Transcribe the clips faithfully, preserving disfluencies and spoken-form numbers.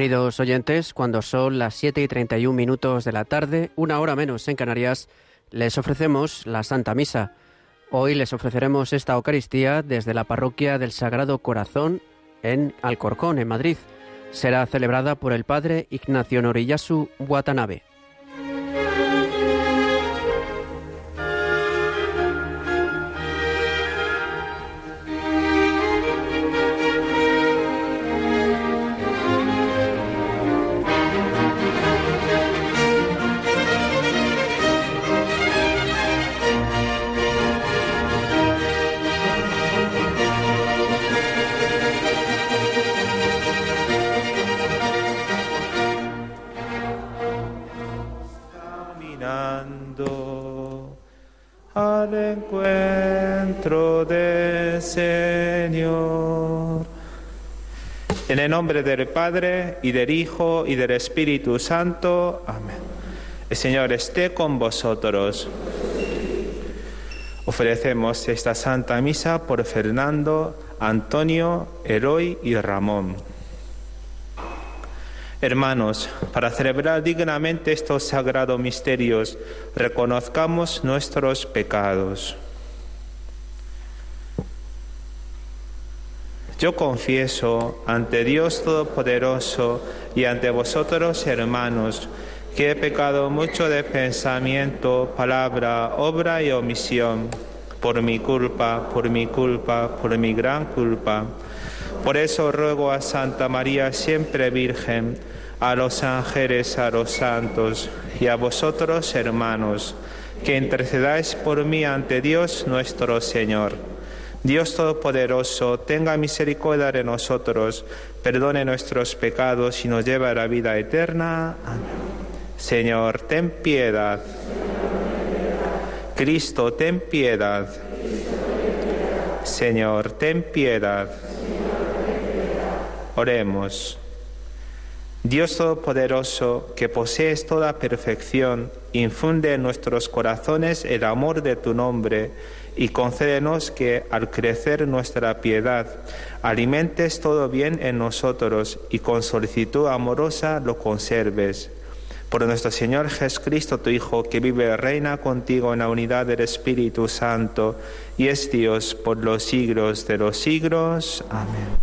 Queridos oyentes, cuando son las siete y treinta y un minutos de la tarde, una hora menos en Canarias, les ofrecemos la Santa Misa. Hoy les ofreceremos esta Eucaristía desde la parroquia del Sagrado Corazón en Alcorcón, en Madrid. Será celebrada por el Padre Ignacio Noriyasu Watanabe. Al encuentro del Señor. En el nombre del Padre, y del Hijo, y del Espíritu Santo. Amén. El Señor esté con vosotros. Ofrecemos esta Santa Misa por Fernando, Antonio, Eloy y Ramón. Hermanos, para celebrar dignamente estos sagrados misterios, reconozcamos nuestros pecados. Yo confieso ante Dios Todopoderoso y ante vosotros, hermanos, que he pecado mucho de pensamiento, palabra, obra y omisión, por mi culpa, por mi culpa, por mi gran culpa. Por eso ruego a Santa María, siempre Virgen, a los ángeles, a los santos y a vosotros, hermanos, que intercedáis por mí ante Dios nuestro Señor. Dios Todopoderoso, tenga misericordia de nosotros, perdone nuestros pecados y nos lleve a la vida eterna. Amén. Señor, ten piedad. Cristo, ten piedad. Señor, ten piedad. Oremos. Dios Todopoderoso, que posees toda perfección, infunde en nuestros corazones el amor de tu nombre y concédenos que, al crecer nuestra piedad, alimentes todo bien en nosotros y con solicitud amorosa lo conserves. Por nuestro Señor Jesucristo, tu Hijo, que vive y reina contigo en la unidad del Espíritu Santo y es Dios por los siglos de los siglos. Amén.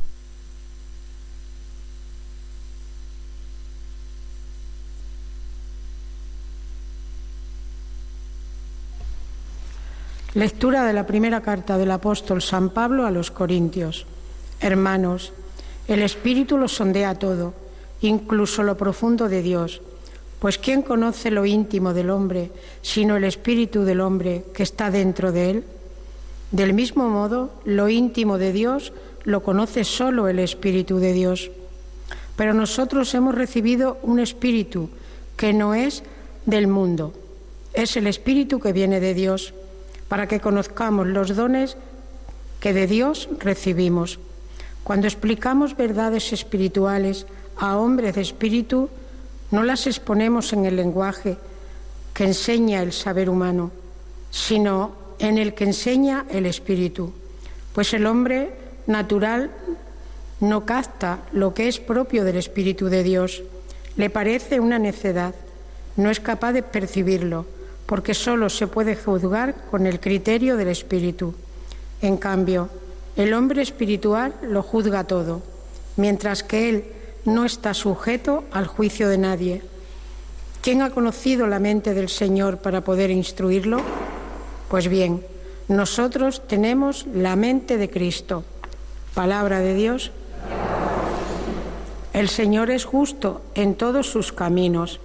Lectura de la primera carta del apóstol San Pablo a los Corintios. Hermanos, el Espíritu lo sondea todo, incluso lo profundo de Dios. Pues ¿quién conoce lo íntimo del hombre, sino el Espíritu del hombre que está dentro de él? Del mismo modo, lo íntimo de Dios lo conoce solo el Espíritu de Dios. Pero nosotros hemos recibido un Espíritu que no es del mundo, es el Espíritu que viene de Dios, para que conozcamos los dones que de Dios recibimos. Cuando explicamos verdades espirituales a hombres de espíritu, no las exponemos en el lenguaje que enseña el saber humano, sino en el que enseña el espíritu, pues el hombre natural no capta lo que es propio del Espíritu de Dios. Le parece una necedad, no es capaz de percibirlo, porque solo se puede juzgar con el criterio del Espíritu. En cambio, el hombre espiritual lo juzga todo, mientras que él no está sujeto al juicio de nadie. ¿Quién ha conocido la mente del Señor para poder instruirlo? Pues bien, nosotros tenemos la mente de Cristo. Palabra de Dios. El Señor es justo en todos sus caminos.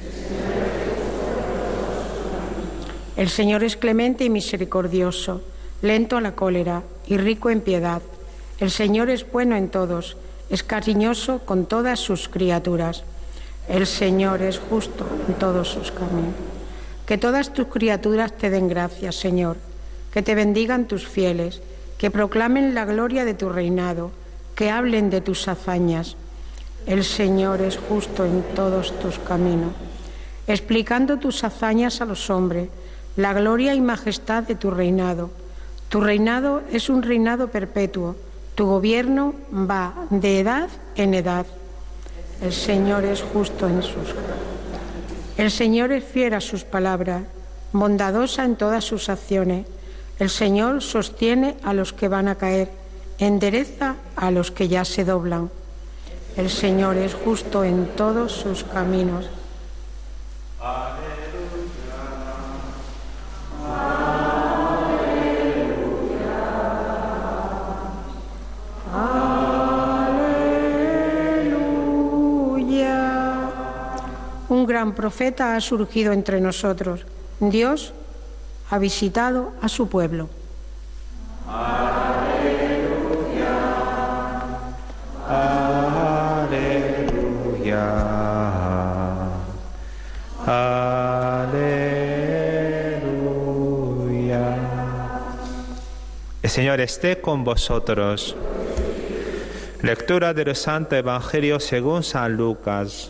El Señor es clemente y misericordioso, lento a la cólera y rico en piedad. El Señor es bueno en todos, es cariñoso con todas sus criaturas. El Señor es justo en todos sus caminos. Que todas tus criaturas te den gracias, Señor, que te bendigan tus fieles, que proclamen la gloria de tu reinado, que hablen de tus hazañas. El Señor es justo en todos tus caminos, explicando tus hazañas a los hombres, la gloria y majestad de tu reinado. Tu reinado es un reinado perpetuo, tu gobierno va de edad en edad. El Señor es justo en sus... El Señor es fiel a sus palabras, bondadosa en todas sus acciones. El Señor sostiene a los que van a caer, endereza a los que ya se doblan. El Señor es justo en todos sus caminos. Un gran profeta ha surgido entre nosotros. Dios ha visitado a su pueblo. Aleluya, aleluya, aleluya. El Señor esté con vosotros. Lectura del Santo Evangelio según San Lucas.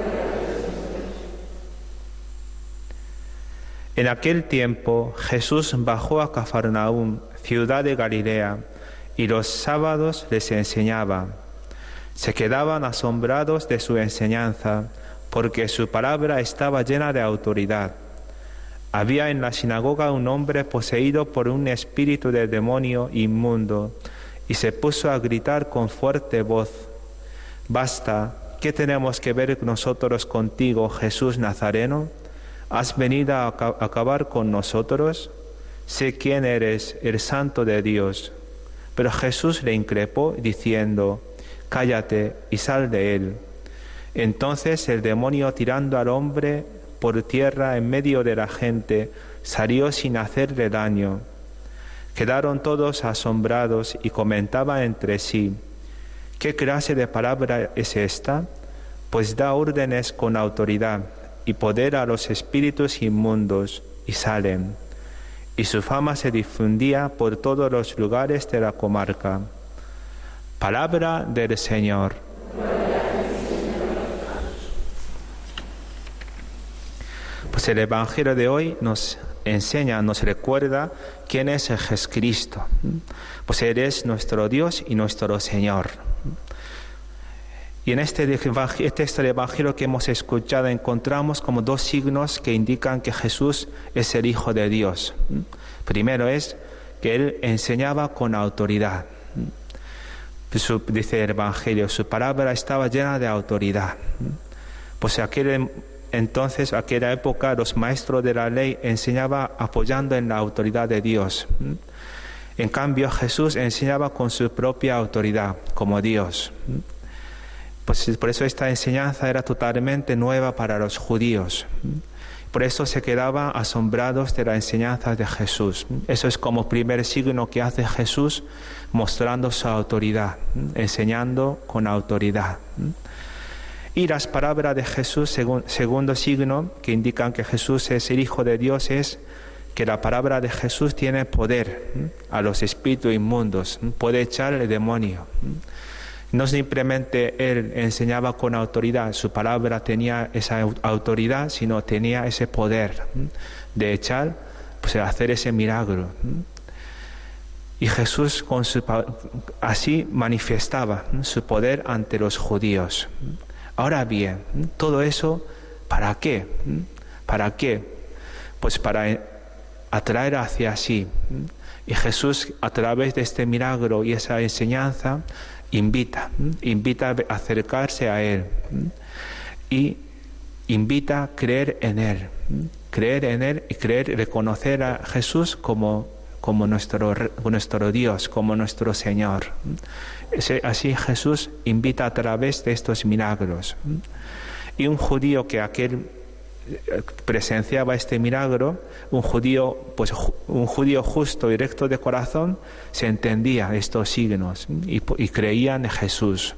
En aquel tiempo Jesús bajó a Cafarnaúm, ciudad de Galilea, y los sábados les enseñaba. Se quedaban asombrados de su enseñanza, porque su palabra estaba llena de autoridad. Había en la sinagoga un hombre poseído por un espíritu de demonio inmundo, y se puso a gritar con fuerte voz: «Basta, ¿qué tenemos que ver nosotros contigo, Jesús Nazareno? ¿Has venido a acabar con nosotros? Sé quién eres, el Santo de Dios». Pero Jesús le increpó diciendo: «Cállate y sal de él». Entonces el demonio, tirando al hombre por tierra en medio de la gente, salió sin hacerle daño. Quedaron todos asombrados y comentaban entre sí: «¿Qué clase de palabra es esta? Pues da órdenes con autoridad y poder a los espíritus inmundos, y salen». Y su fama se difundía por todos los lugares de la comarca. Palabra del Señor. Pues el Evangelio de hoy nos enseña, nos recuerda quién es Jesucristo. Pues Él es nuestro Dios y nuestro Señor. Y en este texto del Evangelio que hemos escuchado encontramos como dos signos que indican que Jesús es el Hijo de Dios. Primero es que Él enseñaba con autoridad. Su, dice el Evangelio, su palabra estaba llena de autoridad. Pues aquel, entonces, aquella época, los maestros de la ley enseñaban apoyando en la autoridad de Dios. En cambio, Jesús enseñaba con su propia autoridad, como Dios. Pues por eso esta enseñanza era totalmente nueva para los judíos. Por eso se quedaban asombrados de la enseñanza de Jesús. Eso es como primer signo que hace Jesús, mostrando su autoridad, enseñando con autoridad. Y las palabras de Jesús, segundo signo que indican que Jesús es el Hijo de Dios, es que la palabra de Jesús tiene poder a los espíritus inmundos, puede echar el demonio. No simplemente Él enseñaba con autoridad, su palabra tenía esa autoridad, sino tenía ese poder de echar, pues hacer ese milagro. Y Jesús con su, así manifestaba su poder ante los judíos. Ahora bien, todo eso, ¿para qué? ¿Para qué? Pues para atraer hacia sí. Y Jesús, a través de este milagro y esa enseñanza, invita, invita a acercarse a Él y invita a creer en Él, creer en Él y creer, reconocer a Jesús como, como nuestro, nuestro Dios, como nuestro Señor. Así Jesús invita a través de estos milagros. Y un judío que aquel presenciaba este milagro, un judío, pues un judío justo y recto de corazón, se entendía estos signos y, y creía en Jesús.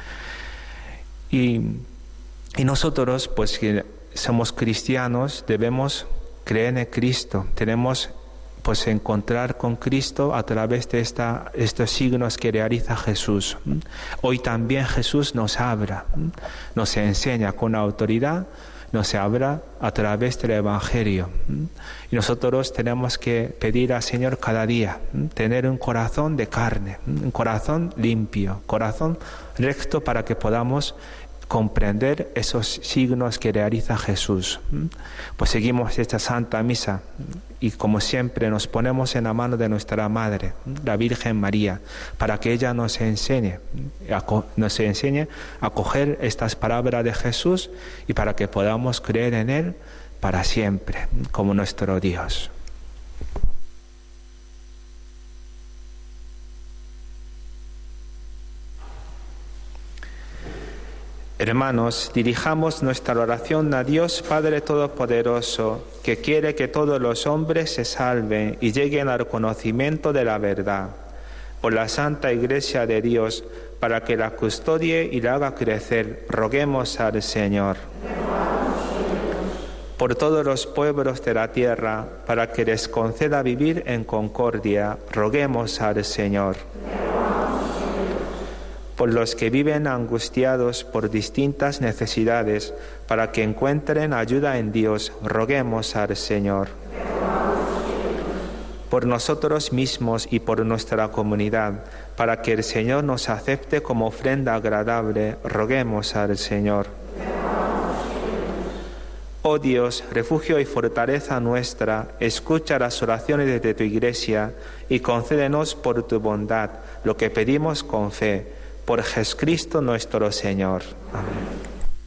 Y, y nosotros, pues que somos cristianos, debemos creer en Cristo, tenemos pues encontrar con Cristo a través de esta, estos signos que realiza Jesús. Hoy también Jesús nos habla, nos enseña con autoridad, nos habla a través del Evangelio. Y nosotros tenemos que pedir al Señor cada día, tener un corazón de carne, un corazón limpio, corazón recto para que podamos comprender esos signos que realiza Jesús. Pues seguimos esta Santa Misa y como siempre nos ponemos en la mano de nuestra Madre, la Virgen María, para que ella nos enseñe, nos enseñe a coger estas palabras de Jesús y para que podamos creer en Él para siempre, como nuestro Dios. Hermanos, dirijamos nuestra oración a Dios Padre Todopoderoso, que quiere que todos los hombres se salven y lleguen al conocimiento de la verdad. Por la Santa Iglesia de Dios, para que la custodie y la haga crecer, roguemos al Señor. Por todos los pueblos de la tierra, para que les conceda vivir en concordia, roguemos al Señor. Por los que viven angustiados por distintas necesidades, para que encuentren ayuda en Dios, roguemos al Señor. Por nosotros mismos y por nuestra comunidad, para que el Señor nos acepte como ofrenda agradable, roguemos al Señor. Oh Dios, refugio y fortaleza nuestra, escucha las oraciones de tu Iglesia y concédenos por tu bondad lo que pedimos con fe. Por Jesucristo nuestro Señor. Amén.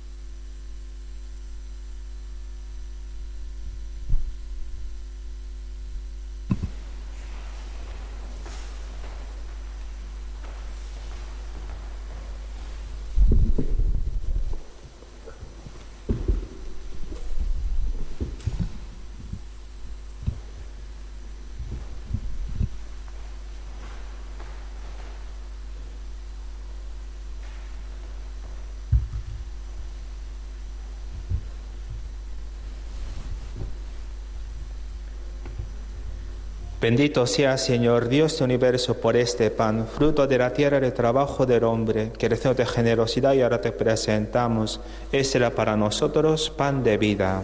Bendito sea, Señor, Dios del universo, por este pan, fruto de la tierra del trabajo del hombre, que recién de generosidad y ahora te presentamos. Ese será para nosotros pan de vida.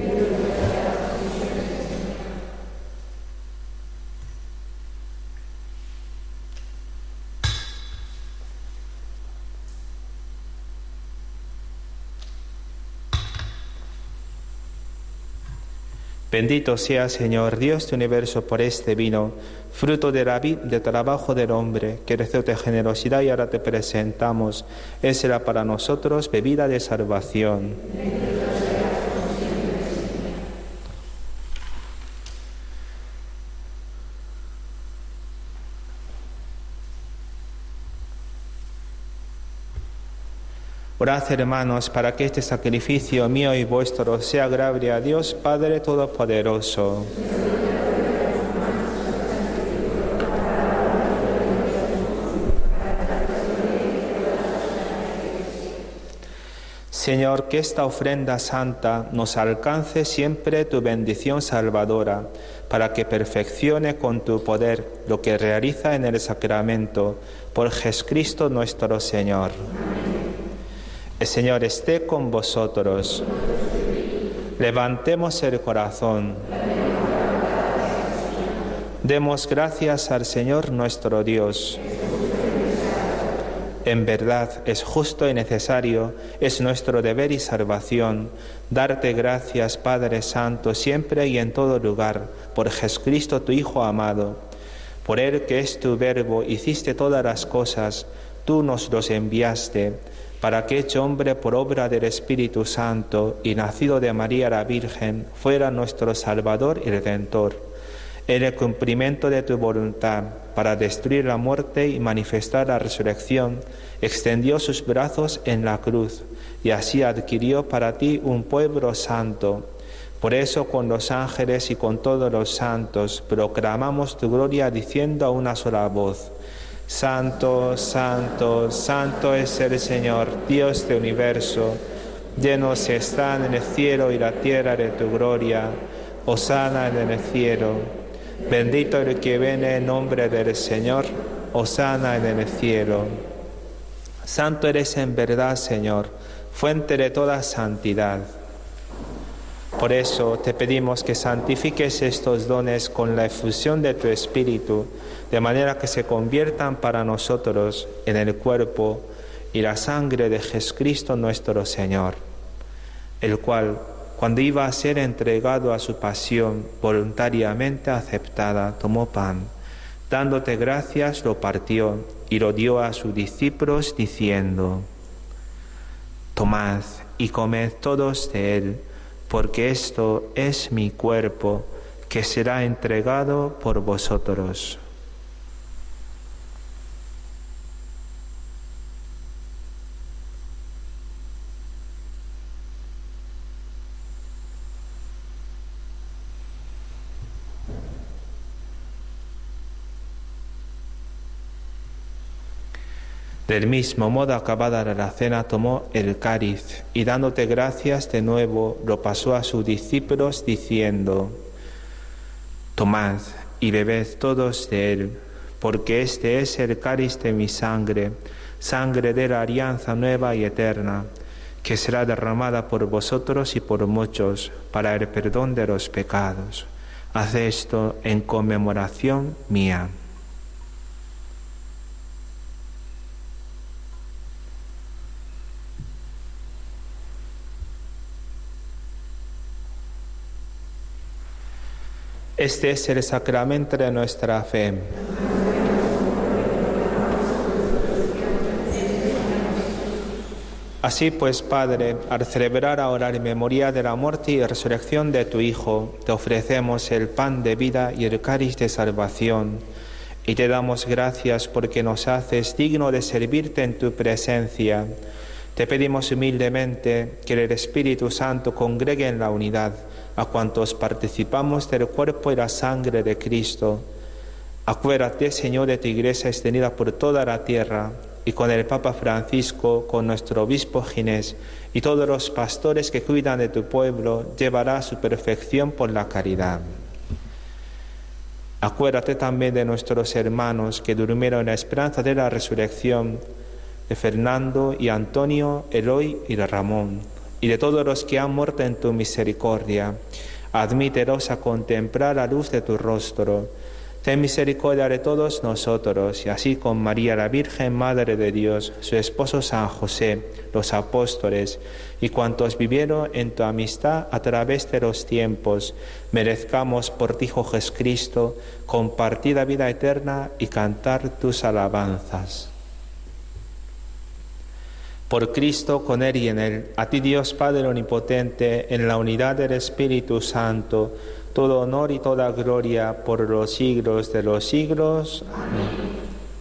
Bendito sea, Señor, Dios del universo, por este vino, fruto de la vid del trabajo del hombre, que recién de generosidad y ahora te presentamos. Ese será para nosotros bebida de salvación. Orad, hermanos, para que este sacrificio mío y vuestro sea agradable a Dios Padre Todopoderoso. Señor, que esta ofrenda santa nos alcance siempre tu bendición salvadora, para que perfeccione con tu poder lo que realiza en el sacramento, por Jesucristo nuestro Señor. El Señor esté con vosotros. Levantemos el corazón. Demos gracias al Señor nuestro Dios. En verdad es justo y necesario, es nuestro deber y salvación, darte gracias, Padre Santo, siempre y en todo lugar, por Jesucristo tu Hijo amado. Por Él, que es tu Verbo, hiciste todas las cosas, tú nos los enviaste, para que, hecho hombre por obra del Espíritu Santo y nacido de María la Virgen, fuera nuestro Salvador y Redentor. En el cumplimiento de tu voluntad, para destruir la muerte y manifestar la resurrección, extendió sus brazos en la cruz, y así adquirió para ti un pueblo santo. Por eso, con los ángeles y con todos los santos, proclamamos tu gloria diciendo a una sola voz: Santo, santo, santo es el Señor, Dios del universo. Llenos están en el cielo y la tierra de tu gloria. Hosana en el cielo. Bendito el que viene en nombre del Señor. Hosana en el cielo. Santo eres en verdad, Señor, fuente de toda santidad. Por eso te pedimos que santifiques estos dones con la efusión de tu Espíritu, de manera que se conviertan para nosotros en el cuerpo y la sangre de Jesucristo nuestro Señor, el cual, cuando iba a ser entregado a su pasión voluntariamente aceptada, tomó pan, dándote gracias, lo partió y lo dio a sus discípulos, diciendo: tomad y comed todos de él, porque esto es mi cuerpo, que será entregado por vosotros. Del mismo modo, acabada la cena, tomó el cáliz y dándote gracias de nuevo, lo pasó a sus discípulos, diciendo: tomad y bebed todos de él, porque este es el cáliz de mi sangre, sangre de la alianza nueva y eterna, que será derramada por vosotros y por muchos para el perdón de los pecados. Haz esto en conmemoración mía. Este es el sacramento de nuestra fe. Así pues, Padre, al celebrar ahora en memoria de la muerte y resurrección de tu Hijo, te ofrecemos el pan de vida y el cáliz de salvación, y te damos gracias porque nos haces digno de servirte en tu presencia. Te pedimos humildemente que el Espíritu Santo congregue en la unidad a cuantos participamos del cuerpo y la sangre de Cristo. Acuérdate, Señor, de tu Iglesia extendida por toda la tierra, y con el Papa Francisco, con nuestro obispo Ginés y todos los pastores que cuidan de tu pueblo, llevará a su perfección por la caridad. Acuérdate también de nuestros hermanos que durmieron en la esperanza de la resurrección, de Fernando y Antonio, Eloy y Ramón, y de todos los que han muerto en tu misericordia. Admítelos a contemplar la luz de tu rostro. Ten misericordia de todos nosotros, y así con María la Virgen, Madre de Dios, su esposo San José, los apóstoles, y cuantos vivieron en tu amistad a través de los tiempos, merezcamos por ti, Hijo Jesucristo, compartir la vida eterna y cantar tus alabanzas. Por Cristo, con Él y en Él, a ti Dios Padre Omnipotente, en la unidad del Espíritu Santo, todo honor y toda gloria por los siglos de los siglos. Amén.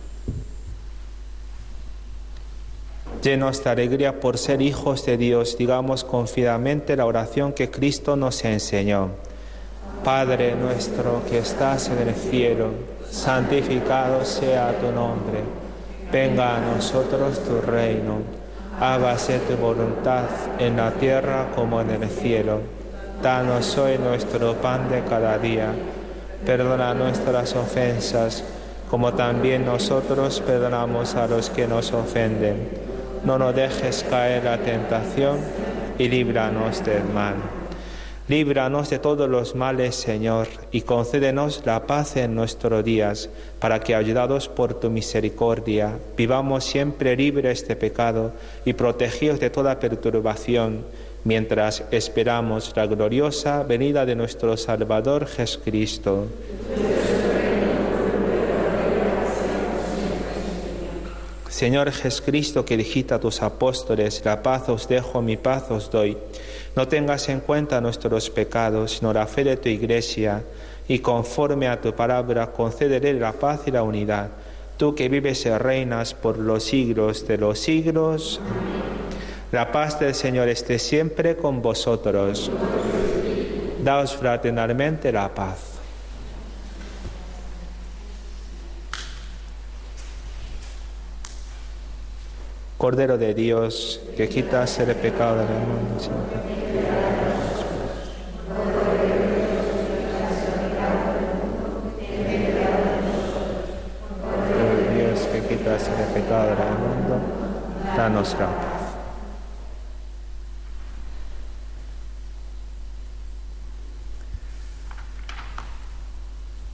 Llenos de alegría por ser hijos de Dios, digamos confiadamente la oración que Cristo nos enseñó. Padre nuestro que estás en el cielo, santificado sea tu nombre. Venga a nosotros tu reino. Hágase tu voluntad en la tierra como en el cielo. Danos hoy nuestro pan de cada día. Perdona nuestras ofensas, como también nosotros perdonamos a los que nos ofenden. No nos dejes caer en la tentación y líbranos del mal. Líbranos de todos los males, Señor, y concédenos la paz en nuestros días, para que, ayudados por tu misericordia, vivamos siempre libres de pecado y protegidos de toda perturbación, mientras esperamos la gloriosa venida de nuestro Salvador Jesucristo. Señor Jesucristo, que dijiste a tus apóstoles: la paz os dejo, mi paz os doy. No tengas en cuenta nuestros pecados, sino la fe de tu Iglesia, y conforme a tu palabra concédele la paz y la unidad. Tú que vives y reinas por los siglos de los siglos. La paz del Señor esté siempre con vosotros. Daos fraternalmente la paz. Cordero de Dios, que quitas el pecado del mundo. Dios, que quitas el pecado del mundo, danos la paz.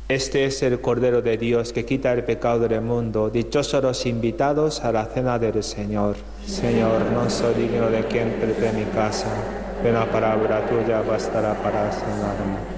Este es el Cordero de Dios que quita el pecado del mundo. Dichosos los invitados a la cena del Señor. Señor, no soy digno de que entre en mi casa, pero una palabra tuya bastará para sanarme.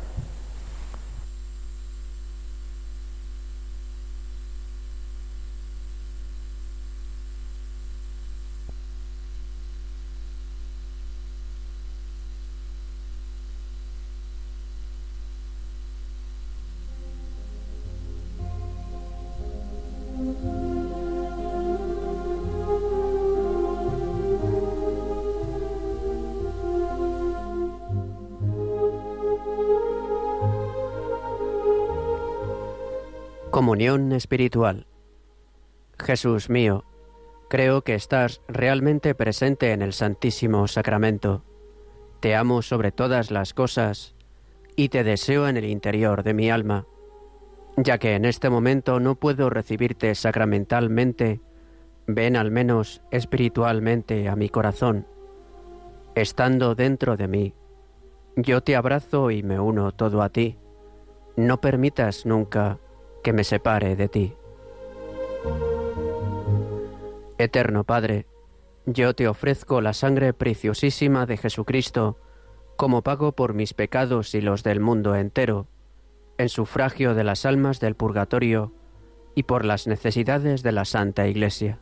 Comunión espiritual. Jesús mío, creo que estás realmente presente en el Santísimo Sacramento. Te amo sobre todas las cosas y te deseo en el interior de mi alma. Ya que en este momento no puedo recibirte sacramentalmente, ven al menos espiritualmente a mi corazón. Estando dentro de mí, yo te abrazo y me uno todo a ti. No permitas nunca que me separe de ti. Eterno Padre, yo te ofrezco la sangre preciosísima de Jesucristo como pago por mis pecados y los del mundo entero, en sufragio de las almas del purgatorio y por las necesidades de la Santa Iglesia.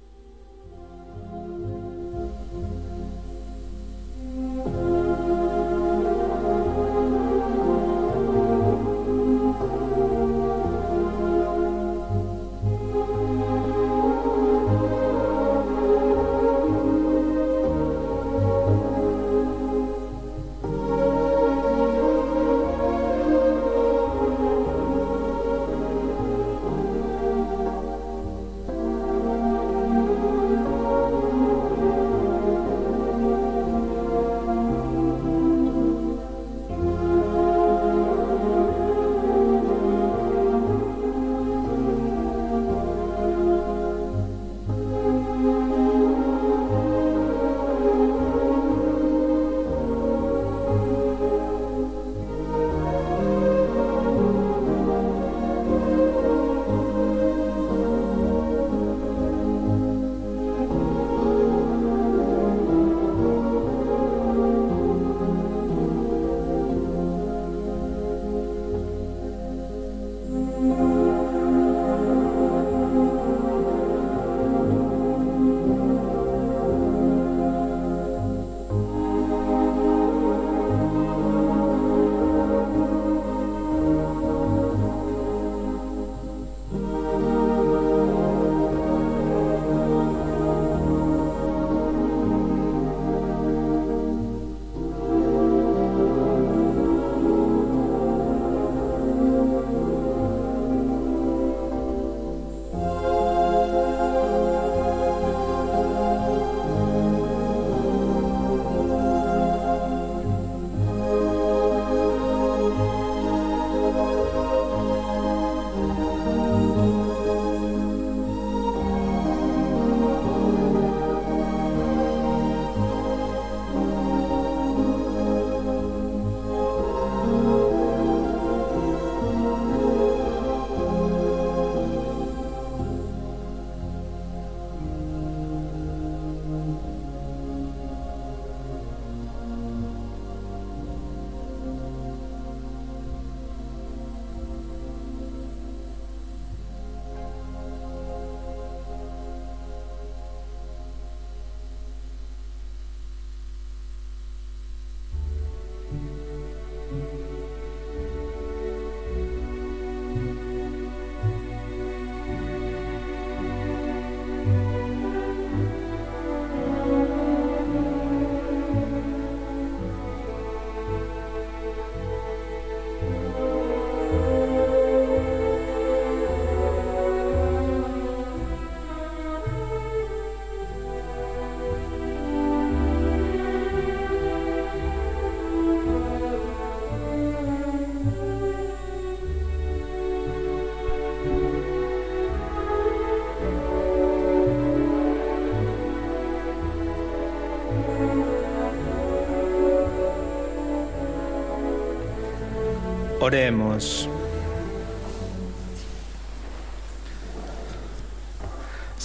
Oremos.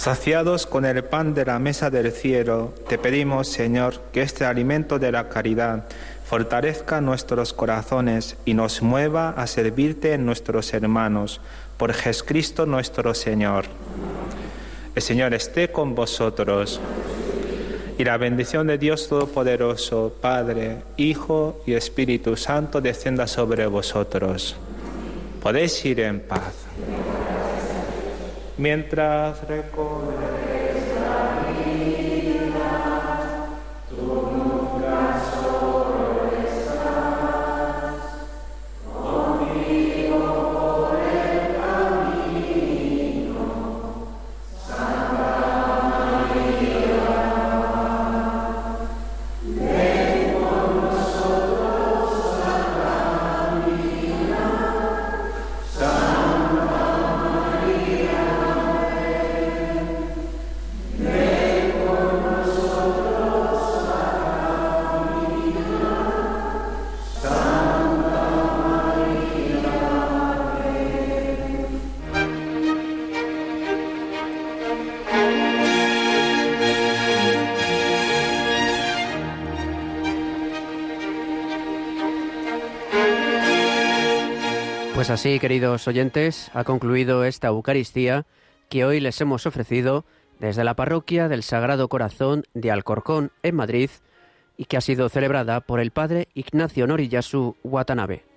Saciados con el pan de la mesa del cielo, te pedimos, Señor, que este alimento de la caridad fortalezca nuestros corazones y nos mueva a servirte en nuestros hermanos, por Jesucristo nuestro Señor. El Señor esté con vosotros. Y la bendición de Dios Todopoderoso, Padre, Hijo y Espíritu Santo, descienda sobre vosotros. Podéis ir en paz. Mientras recorres la vida, tú nunca solo estás, conmigo por el camino, Santa María, ven con nosotros a la vida, Santa María. Pues así, queridos oyentes, ha concluido esta Eucaristía que hoy les hemos ofrecido desde la parroquia del Sagrado Corazón de Alcorcón, en Madrid, y que ha sido celebrada por el Padre Ignacio Noriyasu Watanabe.